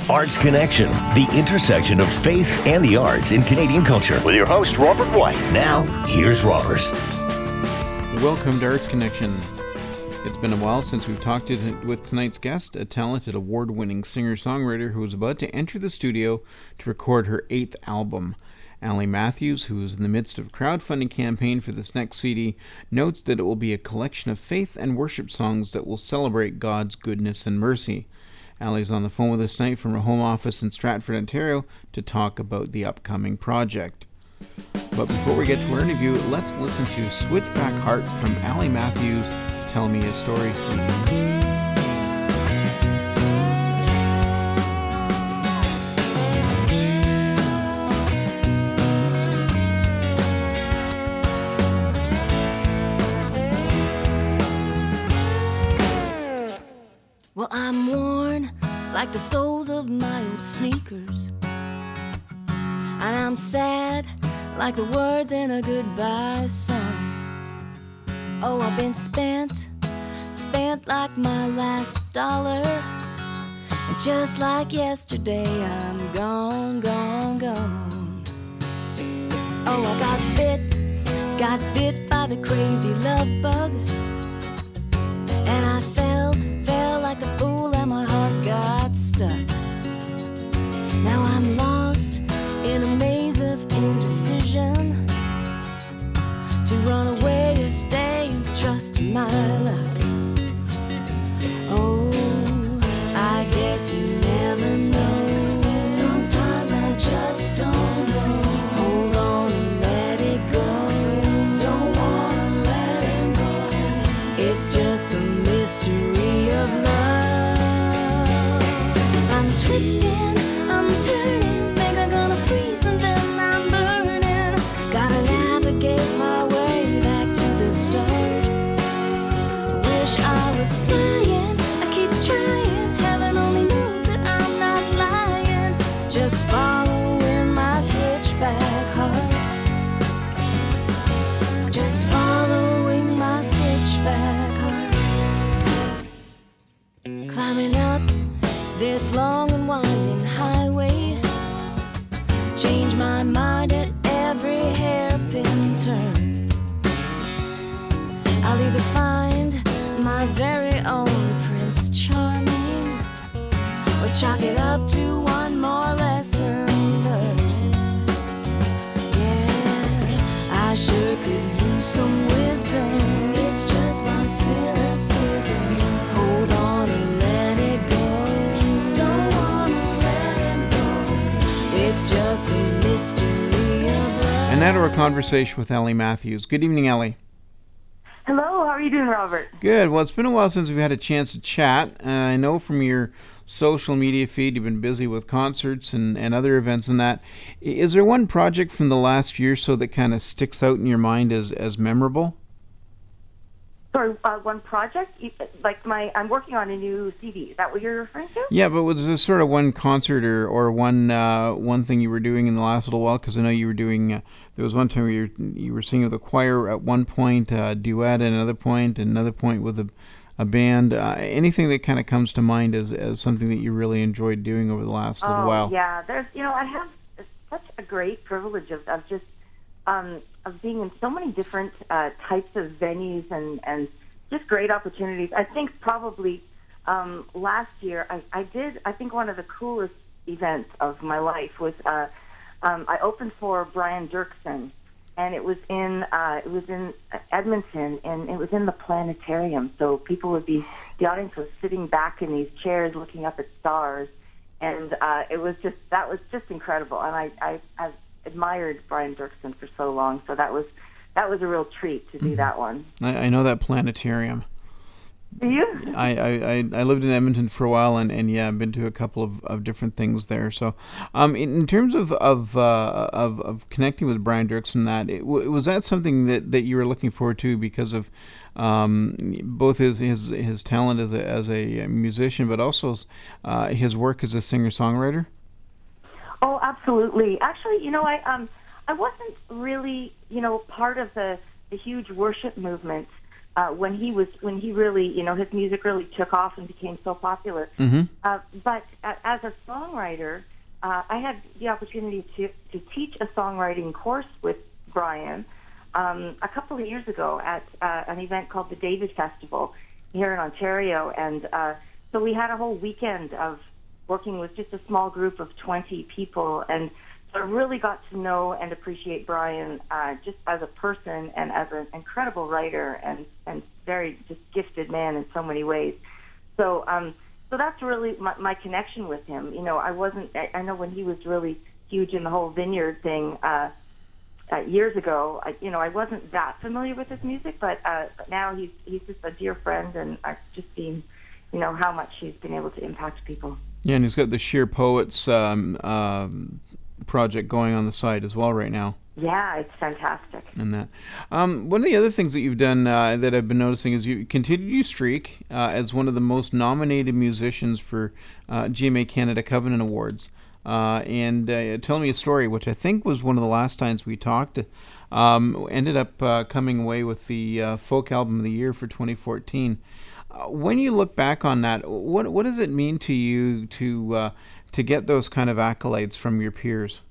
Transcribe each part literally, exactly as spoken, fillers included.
Arts Connection, the intersection of faith and the arts in Canadian culture. With your host, Robert White. Now, here's Robert. Welcome to Arts Connection. It's been a while since we've talked to, with tonight's guest, a talented award-winning singer-songwriter who is about to enter the studio to record her eighth album. Ali Matthews, who is in the midst of a crowdfunding campaign for this next C D, notes that it will be a collection of faith and worship songs that will celebrate God's goodness and mercy. Ali's on the phone with us tonight from her home office in Stratford, Ontario, to talk about the upcoming project. But before we get to our interview, let's listen to Switchback Heart from Ali Matthews' Tell Me a Story C D. Well, I'm worn like the soles of my old sneakers, and I'm sad like the words in a goodbye song. Oh, I've been spent, spent like my last dollar, and just like yesterday, I'm gone, gone, gone. Oh, I got bit, got bit by the crazy love bug, and I fell, fell like a fool and my heart got stuck. Now I'm lost in a maze of indecision, to run away or stay and trust my luck. Oh, I guess you never know. Sometimes I just don't know. Hold on and let it go. Don't wanna let it go. It's just the mystery of love. I'm twisting, I'm turning, think I'm gonna freeze and then I'm burning. Gotta navigate my way back to the start. Wish I was flying, I keep trying. Heaven only knows that I'm not lying. Just following my switchback heart. Just following my switchback heart. Climbing up this long and winding highway, change my mind at every hairpin turn. I'll either find my very own Prince Charming, or chalk it up to one more lesson learned. Yeah, I sure could use some wisdom. It's just my cynicism. Hold on and let it go. Don't wanna let it go. It's just the mystery of love. And now to our conversation with Ali Matthews. Good evening, Ali. Hello, how are you doing, Robert? Good. Well, it's been a while since we've had a chance to chat, and I know from your social media feed you've been busy with concerts and, and other events and that. Is there one project from the last year or so that kind of sticks out in your mind as, as memorable? Sorry, uh, one project? Like my, I'm working on a new C D. Is that what you're referring to? Yeah, but was there sort of one concert or, or one uh, one thing you were doing in the last little while? Because I know you were doing, uh, there was one time where you were, you were singing with a choir at one point, uh, duet at another point, and another point with a, a band. Uh, anything that kind of comes to mind as, as something that you really enjoyed doing over the last little oh, while? Yeah, there's, you know, I have such a great privilege of, of just, um, of being in so many different uh, types of venues and, and just great opportunities. I think probably um, last year I, I did, I think one of the coolest events of my life was uh, um, I opened for Brian Dirksen, and it was in uh, it was in Edmonton, and it was in the planetarium. So people would be, the audience was sitting back in these chairs looking up at stars, and uh, it was just, that was just incredible. And I, I, I've admired Brian Dirksen for so long, so that was that was a real treat to do mm-hmm. that one. I, I know that planetarium. Do you? I, I, I lived in Edmonton for a while, and, and yeah, I've been to a couple of, of different things there. So, um, in, in terms of of, uh, of of connecting with Brian Dirksen, that it, was that something that, that you were looking forward to because of um, both his, his his talent as a as a musician, but also uh, his work as a singer songwriter? Oh, absolutely. Actually, you know, I um I wasn't really you know part of the the huge worship movement uh, when he was when he really, you know, his music really took off and became so popular. Mm-hmm. Uh, but uh, as a songwriter, uh, I had the opportunity to to teach a songwriting course with Brian um, a couple of years ago at uh, an event called the David Festival here in Ontario, and uh, so we had a whole weekend of working with just a small group of twenty people, and so I really got to know and appreciate Brian uh, just as a person and as an incredible writer and, and very just gifted man in so many ways. So um, so that's really my, my connection with him. You know, I wasn't, I, I know when he was really huge in the whole Vineyard thing uh, uh, years ago, I, you know, I wasn't that familiar with his music, but, uh, but now he's, he's just a dear friend, and I've just seen, you know, how much he's been able to impact people. Yeah, and he's got the Sheer Poets um, um, project going on the side as well right now. Yeah, it's fantastic. And that, um, one of the other things that you've done uh, that I've been noticing is you continued your streak uh, as one of the most nominated musicians for uh, G M A Canada Covenant Awards. Uh, and uh, tell me a story, which I think was one of the last times we talked. Um, ended up uh, coming away with the uh, Folk Album of the Year for twenty fourteen. Uh, when you look back on that, what what does it mean to you to uh, to get those kind of accolades from your peers?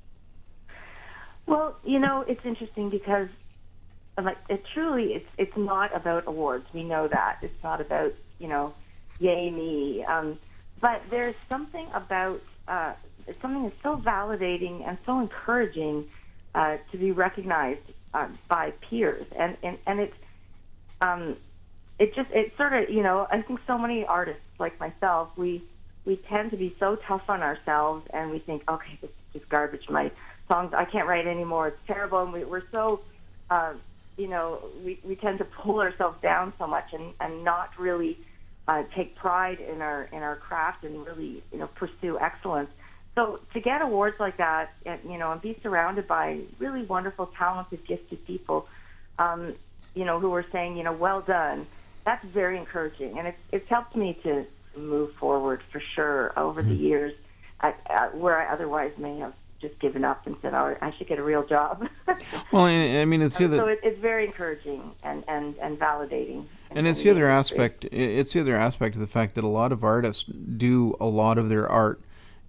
Well, you know, it's interesting because, like, it truly, it's it's not about awards. We know that it's not about, you know, yay me. Um, but there's something about uh, something that's so validating and so encouraging uh, to be recognized uh, by peers, and and and it's. Um, It just, it sort of, you know, I think so many artists like myself, we we tend to be so tough on ourselves, and we think, okay, this is just garbage. My songs, I can't write anymore. It's terrible. And we, we're so, uh, you know, we, we tend to pull ourselves down so much and, and not really uh, take pride in our in our craft and really, you know, pursue excellence. So to get awards like that, and, you know, and be surrounded by really wonderful, talented, gifted people, um, you know, who are saying, you know, well done. That's very encouraging, and it's it's helped me to move forward for sure over the years, at, at where I otherwise may have just given up and said, "Oh, I should get a real job." Well, I mean, it's the so other, it, it's very encouraging and, and, and validating. and it's the other aspect. It's the other aspect of the fact that a lot of artists do a lot of their art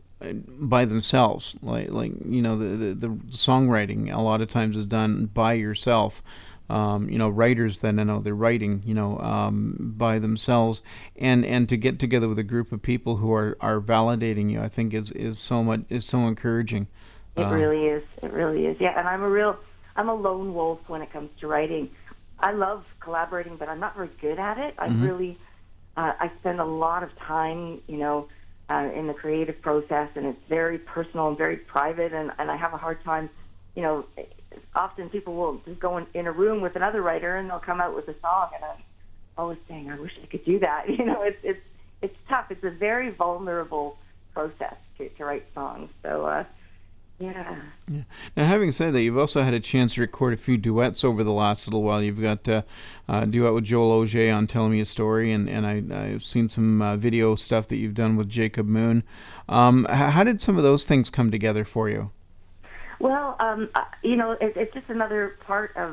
by themselves. Like like you know, the the, the songwriting a lot of times is done by yourself. Um, you know, writers then I know they're writing, you know, um, by themselves, and, and to get together with a group of people who are, are validating you, I think is, is so much is so encouraging. It uh, really is. It really is. Yeah, and I'm a real I'm a lone wolf when it comes to writing. I love collaborating, but I'm not very good at it. I mm-hmm. really uh, I spend a lot of time, you know, uh, in the creative process, and it's very personal and very private, and, and I have a hard time, you know. Often people will just go in, in a room with another writer and they'll come out with a song, and I'm always saying, I wish I could do that. You know, it's it's it's tough. It's a very vulnerable process to, to write songs. So, uh, yeah. yeah. Now, having said that, you've also had a chance to record a few duets over the last little while. You've got uh, a duet with Joel Auger on Tell Me a Story, and, and I, I've seen some uh, video stuff that you've done with Jacob Moon. Um, how did some of those things come together for you? Well, um, uh, you know, it, it's just another part of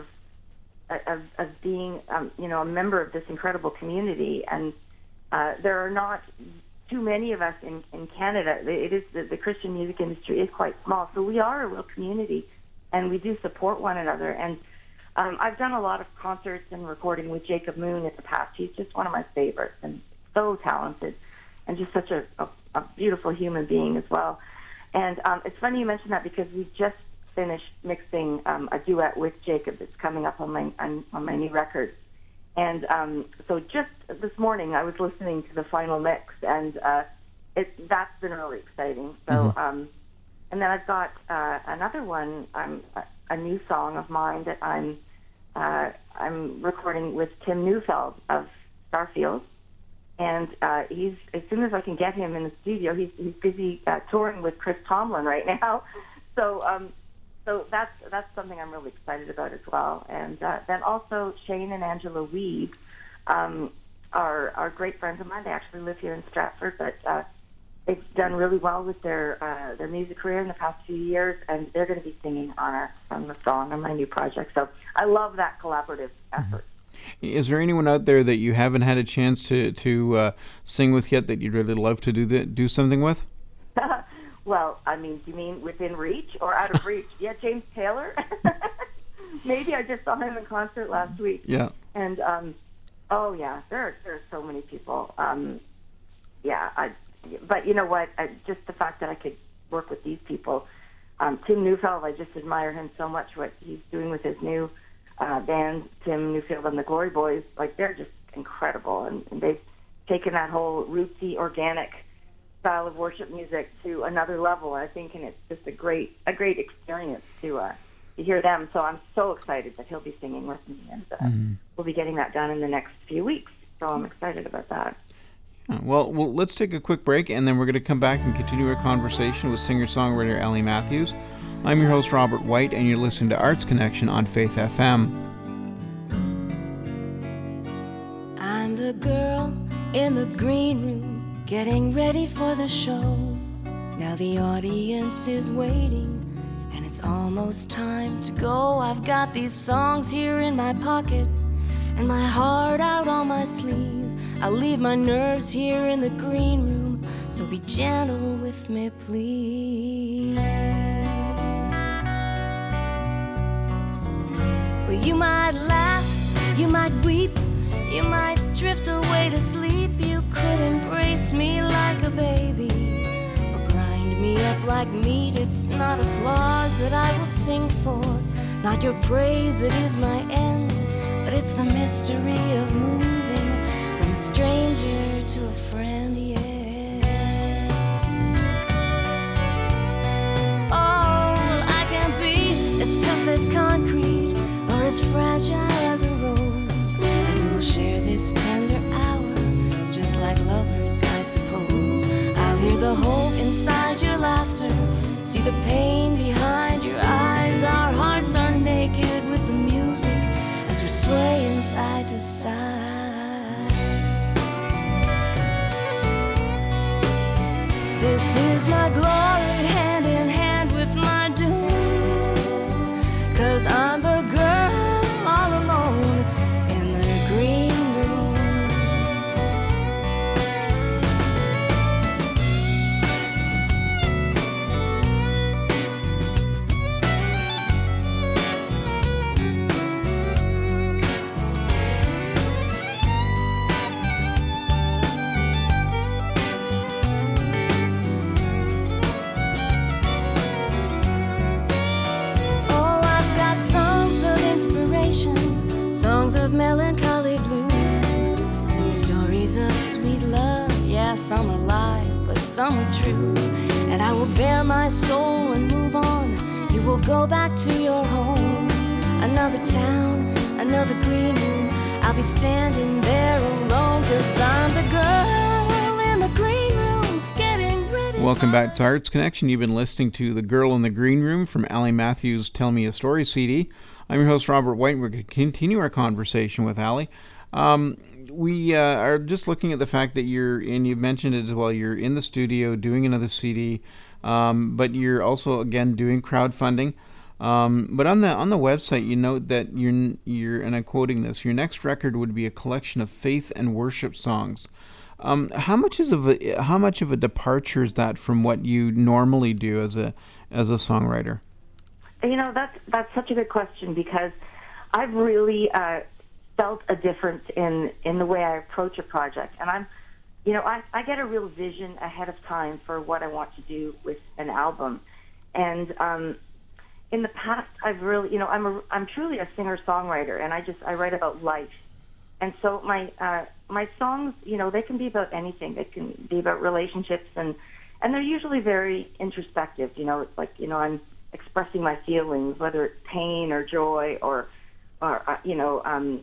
of, of being, um, you know, a member of this incredible community. And uh, there are not too many of us in, in Canada. It is the, the Christian music industry is quite small, so we are a real community, and we do support one another. And um, I've done a lot of concerts and recording with Jacob Moon in the past. He's just one of my favorites, and so talented, and just such a, a, a beautiful human being as well. And um, it's funny you mentioned that, because we just finished mixing um, a duet with Jacob that's coming up on my on, on my new record. And um, so just this morning I was listening to the final mix, and uh, it, that's been really exciting. So, mm-hmm. um, and then I've got uh, another one, um, a, a new song of mine that I'm uh, I'm recording with Tim Neufeld of Starfield. And uh, he's, as soon as I can get him in the studio, he's he's busy uh, touring with Chris Tomlin right now. So um, so that's that's something I'm really excited about as well. And uh, then also Shane and Angela Weed um, are are great friends of mine. They actually live here in Stratford, but uh, they've done really well with their uh, their music career in the past few years, and they're going to be singing on our on the song on my new project. So I love that collaborative effort. Is there anyone out there that you haven't had a chance to to uh, sing with yet that you'd really love to do that, do something with? Well, I mean, do you mean within reach or out of reach? Yeah, James Taylor. Maybe I just saw him in concert last week. Yeah. And um, oh yeah, there are there are so many people. Um, yeah, I. But you know what? I, just the fact that I could work with these people. Um, Tim Newfield, I just admire him so much. What he's doing with his new uh, band, Tim Newfield and the Glory Boys, like they're just incredible, and, and they've taken that whole rootsy, organic style of worship music to another level, I think, and it's just a great, a great experience to uh, to hear them. So I'm so excited that he'll be singing with me, and uh, mm-hmm. we'll be getting that done in the next few weeks. So I'm excited about that. Yeah, well, well, let's take a quick break, and then we're going to come back and continue our conversation with singer-songwriter Allie Matthews. I'm your host, Robert White, and you're listening to Arts Connection on Faith F M. I'm the girl in the green room, getting ready for the show. Now the audience is waiting, and it's almost time to go. I've got these songs here in my pocket, and my heart out on my sleeve. I'll leave my nerves here in the green room, so be gentle with me, please. Well, you might laugh, you might weep, you might drift away to sleep. You could embrace me like a baby, or grind me up like meat. It's not applause that I will sing for, not your praise that is my end, but it's the mystery of moving from a stranger to a friend, yeah. Oh, well, I can be as tough as concrete or as fragile as a rose, and we will share this tender hour just like lovers, I suppose. I'll hear the hope inside your laughter, see the pain behind your eyes. Our hearts are naked with the music as we're swaying side to side. This is my glory, hand in hand with my doom, 'cause I'm the girl all alone in the green room. Songs of melancholy blue, and stories of sweet love. Yeah, some are lies, but some are true. And I will bare my soul and move on. You will go back to your home. Another town, another green room. I'll be standing there alone, 'cause I'm the girl in the green room, getting ready. Welcome back to Arts Connection. You've been listening to The Girl in the Green Room from Allie Matthews' Tell Me a Story C D. I'm your host, Robert White, and we're going to continue our conversation with Allie. Um, we uh, are just looking at the fact that you're, and you've mentioned it as well, you're in the studio doing another C D, um, but you're also, again, doing crowdfunding. Um, but on the on the website, you note that you're, you're, and I'm quoting this, your next record would be a collection of faith and worship songs. Um, how much is of a, how much of a departure is that from what you normally do as a as a songwriter? You know, that's that's such a good question, because I've really uh, felt a difference in, in the way I approach a project. And I'm, you know, I, I get a real vision ahead of time for what I want to do with an album. And um, in the past, I've really, you know, I'm a, I'm truly a singer-songwriter, and I just, I write about life. And so my uh, my songs, you know, they can be about anything. They can be about relationships, and, and they're usually very introspective. You know, it's like, you know, I'm expressing my feelings, whether it's pain or joy or, or uh, you know, um,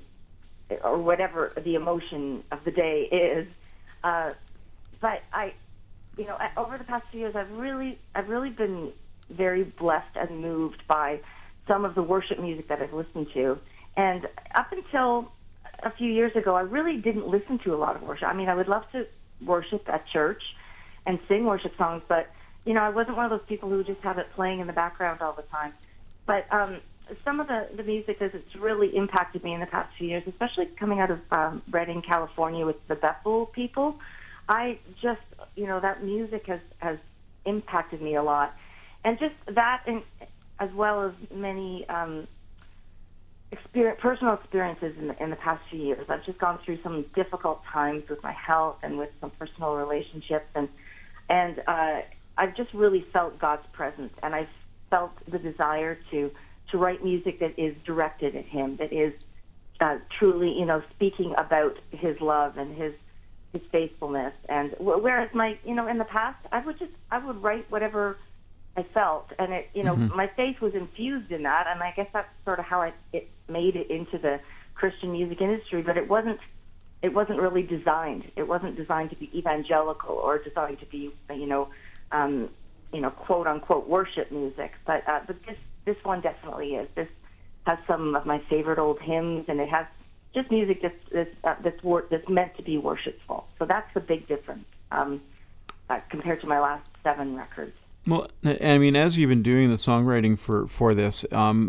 or whatever the emotion of the day is. Uh, but I, you know, over the past few years, I've really, I've really been very blessed and moved by some of the worship music that I've listened to. And up until a few years ago, I really didn't listen to a lot of worship. I mean, I would love to worship at church and sing worship songs, but you know, I wasn't one of those people who just have it playing in the background all the time. But um, some of the, the music that's really impacted me in the past few years, especially coming out of um, Redding, California with the Bethel people, I just, you know, that music has, has impacted me a lot. And just that, in, as well as many um, experience, personal experiences in the, in the past few years. I've just gone through some difficult times with my health and with some personal relationships, and and uh, I've just really felt God's presence, and I've felt the desire to to write music that is directed at Him, that is uh, truly, you know, speaking about His love and His His faithfulness. And whereas my, you know, in the past, I would just I would write whatever I felt, and it, you know, mm-hmm. my faith was infused in that, and I guess that's sort of how I, it made it into the Christian music industry. But it wasn't, it wasn't really designed. It wasn't designed to be evangelical or designed to be, you know, um, you know, quote unquote worship music. But uh, but this this one definitely is. This has some of my favorite old hymns, and it has just music that's that's uh, that's, wor- that's meant to be worshipful. So that's the big difference um, uh, compared to my last seven records. Well, I mean, as you've been doing the songwriting for, for this, um,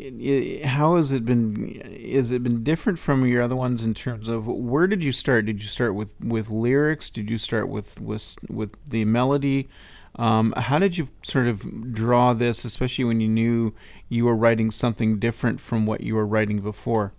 how has it been? Has it been different from your other ones in terms of where did you start? Did you start with, with lyrics? Did you start with with, with the melody? Um, how did you sort of draw this, especially when you knew you were writing something different from what you were writing before?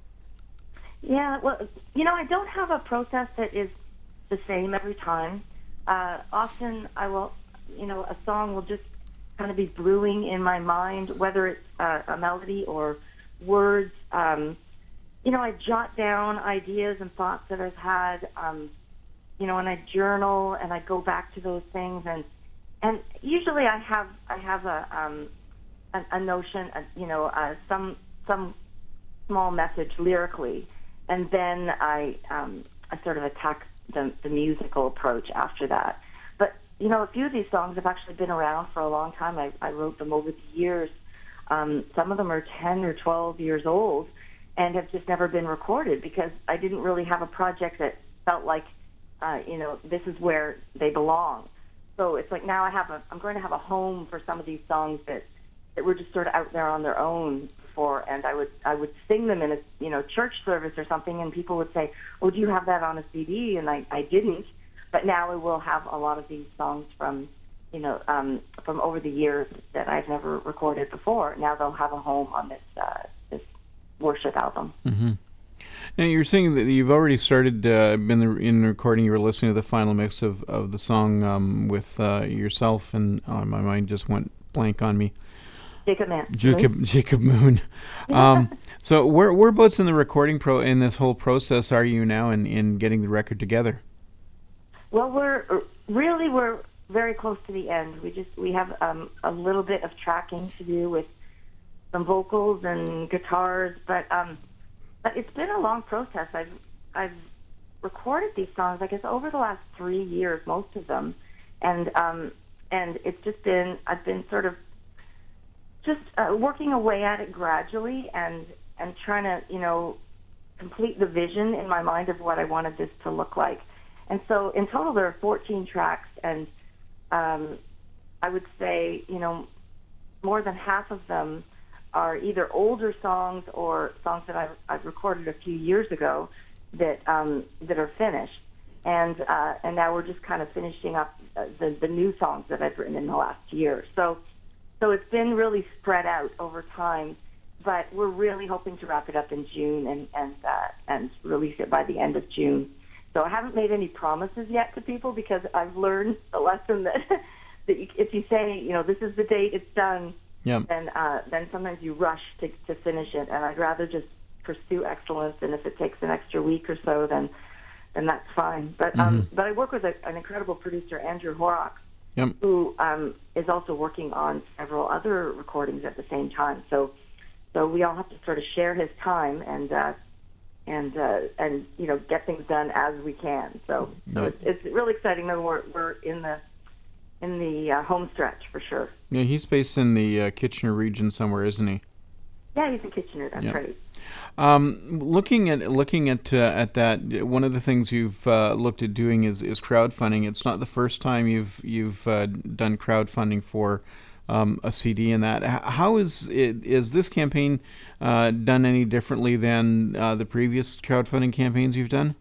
Yeah, well, you know, I don't have a process that is the same every time. Uh, often I will... you know, a song will just kind of be brewing in my mind, whether it's uh, a melody or words. Um, you know, I jot down ideas and thoughts that I've had, um, you know, and I journal and I go back to those things. And and usually I have I have a um, a, a notion, a, you know, uh, some some small message lyrically, and then I um, I sort of attack the, the musical approach after that. You know, a few of these songs have actually been around for a long time. I, I wrote them over the years. Um, some of them are ten or twelve years old and have just never been recorded because I didn't really have a project that felt like, uh, you know, this is where they belong. So it's like now I have a, I'm going to have a home for some of these songs that, that were just sort of out there on their own before, and I would I would sing them in a, you know, church service or something, and people would say, oh, do you have that on a C D? And I, I didn't. But now we will have a lot of these songs from, you know, um, from over the years that I've never recorded before. Now they'll have a home on this uh, this worship album. Mm-hmm. Now you're saying that you've already started uh, in the in recording. You were listening to the final mix of, of the song um, with uh, yourself, and uh, my mind just went blank on me. Jacob Moon. Jacob Jacob Moon. Um, so where whereabouts in the recording pro in this whole process are you now in, in getting the record together? Well, we're really we're very close to the end. We just we have um, a little bit of tracking to do with some vocals and guitars, but um, but it's been a long process. I've I've recorded these songs, I guess, over the last three years, most of them, and um, and it's just been I've been sort of just uh, working away at it gradually and and trying to you know complete the vision in my mind of what I wanted this to look like. And so in total there are fourteen tracks, and um, I would say, you know, more than half of them are either older songs or songs that I've, I've recorded a few years ago that um, that are finished. And uh, and now we're just kind of finishing up uh, the, the new songs that I've written in the last year. So so it's been really spread out over time, but we're really hoping to wrap it up in June and, and, uh, and release it by the end of June. So I haven't made any promises yet to people because I've learned a lesson that that you, if you say, you know, this is the date, it's done, yep. then uh, then sometimes you rush to, to finish it. And I'd rather just pursue excellence. And if it takes an extra week or so, then then that's fine. But um, mm-hmm. but I work with a, an incredible producer, Andrew Horrocks, yep. who um, is also working on several other recordings at the same time. So so we all have to sort of share his time and. Uh, and uh, and you know get things done as we can. So, so it's, it's really exciting that we're we're in the in the uh, home stretch for sure. Yeah, he's based in the uh, Kitchener region somewhere, isn't he? Yeah, he's in Kitchener. That's yeah. right. Um, looking at looking at uh, at that, one of the things you've uh, looked at doing is, is crowdfunding. It's not the first time you've you've uh, done crowdfunding for um, a C D and that. How is it, is this campaign uh, done any differently than uh, the previous crowdfunding campaigns you've done?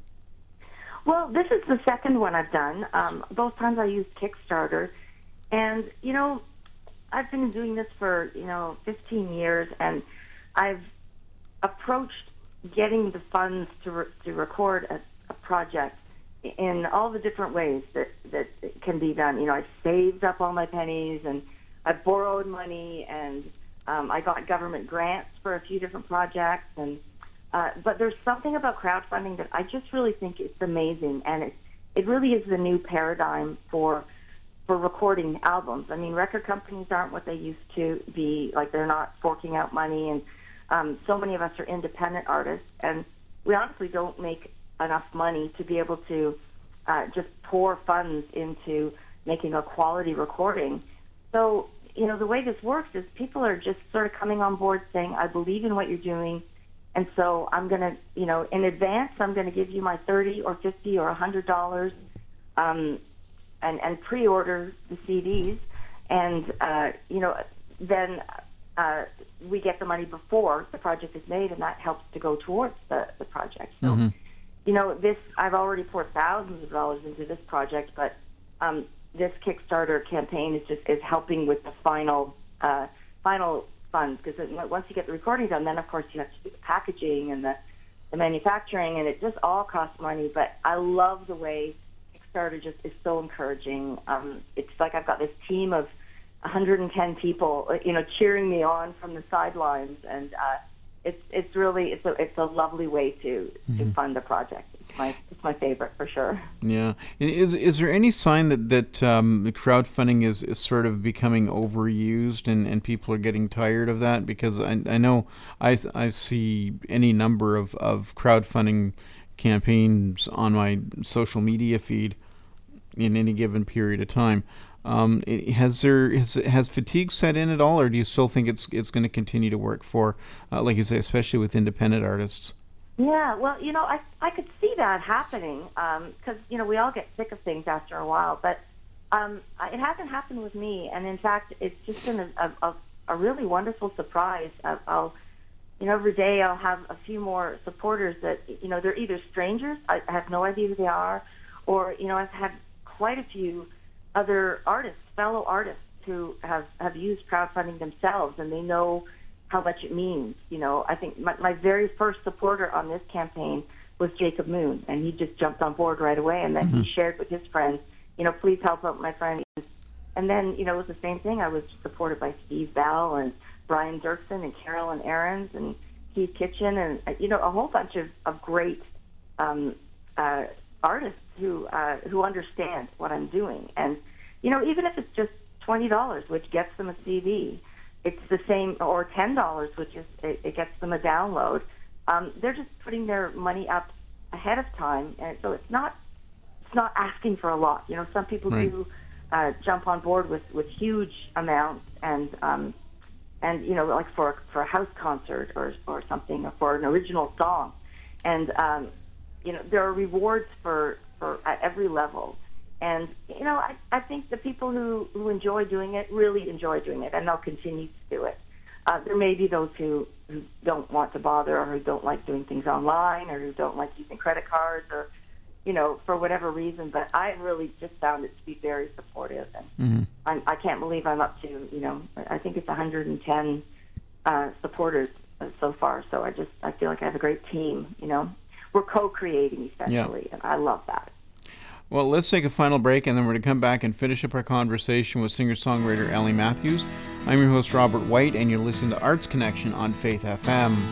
Well, this is the second one I've done. Um, both times I used Kickstarter. And, you know, I've been doing this for, you know, fifteen years, and I've approached getting the funds to re- to record a, a project in all the different ways that, that it can be done. You know, I've saved up all my pennies, and I've borrowed money, and um, I got government grants for a few different projects. And uh, but there's something about crowdfunding that I just really think it's amazing, and it, it really is the new paradigm for for recording albums. I mean, record companies aren't what they used to be. Like, they're not forking out money, and um, so many of us are independent artists, and we honestly don't make enough money to be able to uh, just pour funds into making a quality recording. So, you know, the way this works is people are just sort of coming on board saying, I believe in what you're doing, and so I'm going to, you know, in advance, I'm going to give you my thirty or fifty or one hundred dollars, um, and, and pre-order the C Ds, and, uh, you know, then uh, we get the money before the project is made, and that helps to go towards the, the project. So, mm-hmm. you know, this, I've already poured thousands of dollars into this project, but um, this Kickstarter campaign is just is helping with the final uh, final funds, because once you get the recording done, then, of course, you have to do the packaging and the, the manufacturing, and it just all costs money. But I love the way Kickstarter just is so encouraging. Um, it's like I've got this team of one hundred ten people, you know, cheering me on from the sidelines, and uh, it's it's really it's a it's a lovely way to, mm-hmm. to fund a project. It's my it's my favorite for sure. Yeah, is is there any sign that that um, crowdfunding is, is sort of becoming overused, and, and people are getting tired of that? Because I I know I, I see any number of, of crowdfunding campaigns on my social media feed in any given period of time. Um, has there has, has fatigue set in at all, or do you still think it's it's going to continue to work for, uh, like you say, especially with independent artists? Yeah, well, you know, I I could see that happening, because um, you know we all get sick of things after a while, but um, it hasn't happened with me, and in fact, it's just been a a, a really wonderful surprise. I'll, you know, every day I'll have a few more supporters that, you know, they're either strangers, I have no idea who they are, or, you know, I've had quite a few other artists, fellow artists, who have, have used crowdfunding themselves, and they know how much it means. You know, I think my, my very first supporter on this campaign was Jacob Moon, and he just jumped on board right away, and then mm-hmm. he shared with his friends, you know, please help out my friend. And then, you know, it was the same thing. I was supported by Steve Bell and Brian Dirksen and Carolyn Aarons and Keith Kitchen, and, you know, a whole bunch of, of great um, uh, artists who uh, who understand what I'm doing. And, you know, even if it's just twenty dollars, which gets them a C D, it's the same, or ten dollars, which is it, it gets them a download. Um, they're just putting their money up ahead of time, and so it's not it's not asking for a lot. You know, some people right. do uh, jump on board with, with huge amounts, and um, and you know, like for for a house concert or or something, or for an original song, and um, you know, there are rewards for, for at every level. And, you know, I, I think the people who, who enjoy doing it really enjoy doing it, and they'll continue to do it. Uh, there may be those who, who don't want to bother, or who don't like doing things online, or who don't like using credit cards, or, you know, for whatever reason. But I really just found it to be very supportive. And mm-hmm. I'm, I can't believe I'm up to, you know, I think it's one hundred ten uh, supporters so far. So I just, I feel like I have a great team, you know. We're co-creating, essentially, yeah. and I love that. Well, let's take a final break, and then we're going to come back and finish up our conversation with singer-songwriter Ellie Matthews. I'm your host, Robert White, and you're listening to Arts Connection on Faith F M.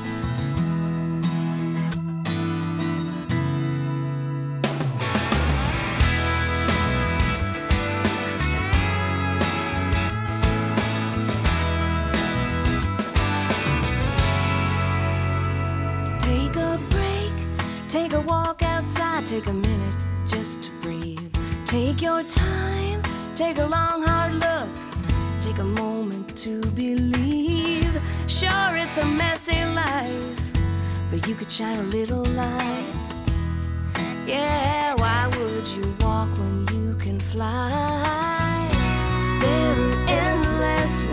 Take a break, take a walk outside, take a minute just to breathe. Take your time, take a long hard look, take a moment to believe. Sure, it's a messy life, but you could shine a little light. Yeah, why would you walk when you can fly? There are endless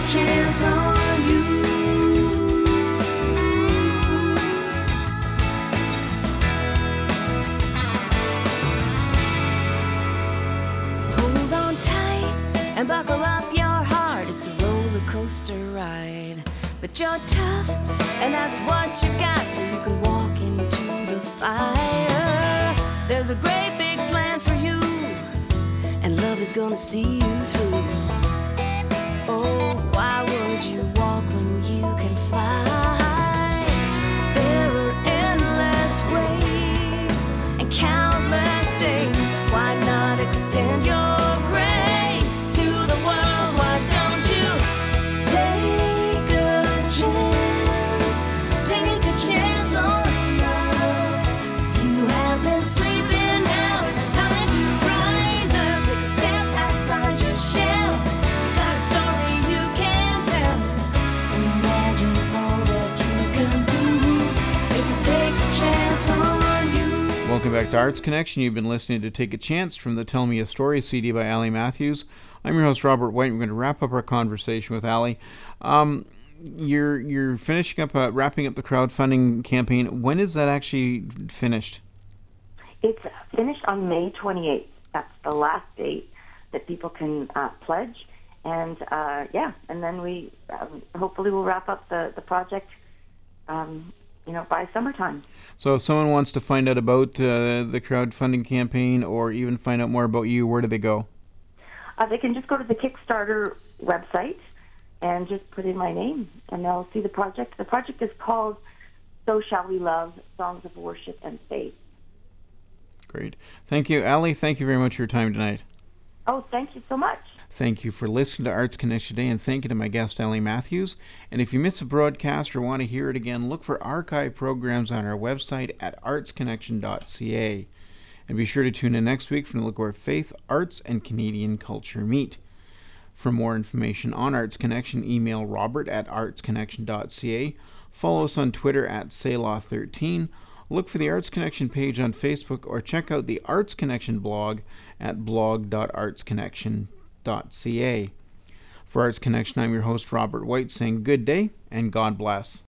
chance on you. Hold on tight and buckle up your heart. It's a roller coaster ride, but you're tough, and that's what you've got, so you can walk into the fire. There's a great big plan for you, and love is gonna see you through. Oh, why would you walk when you can fly? There are endless ways and countless days. Why not extend your grace to the world? Why don't you take a chance? Take a chance on love. You have been sleeping now. It's time to rise up. Take a step outside your shell. You got a story you can tell. Imagine all that you can do if you take a chance on you. Welcome back to Arts Connection. You've been listening to Take a Chance from the Tell Me a Story C D by Allie Matthews. I'm your host, Robert White. We're going to wrap up our conversation with Allie. Um, you're you're finishing up, uh, wrapping up the crowdfunding campaign. When is that actually finished? It's finished on May twenty-eighth. That's the last date that people can uh, pledge. And, uh, yeah, and then we um, hopefully will wrap up the, the project, um, you know, by summertime. So if someone wants to find out about uh, the crowdfunding campaign or even find out more about you, where do they go? Uh, they can just go to the Kickstarter website and just put in my name, and they'll see the project. The project is called So Shall We Love, Songs of Worship and Faith. Great. Thank you, Allie. Thank you very much for your time tonight. Oh, thank you so much. Thank you for listening to Arts Connection today, and thank you to my guest, Allie Matthews. And if you miss a broadcast or want to hear it again, look for archive programs on our website at arts connection dot c a. And be sure to tune in next week for the look where faith, arts, and Canadian culture meet. For more information on Arts Connection, email robert at arts connection dot c a. Follow us on Twitter at Selah thirteen. Look for the Arts Connection page on Facebook, or check out the Arts Connection blog at blog dot arts connection dot c a. For Arts Connection, I'm your host, Robert White, saying good day and God bless.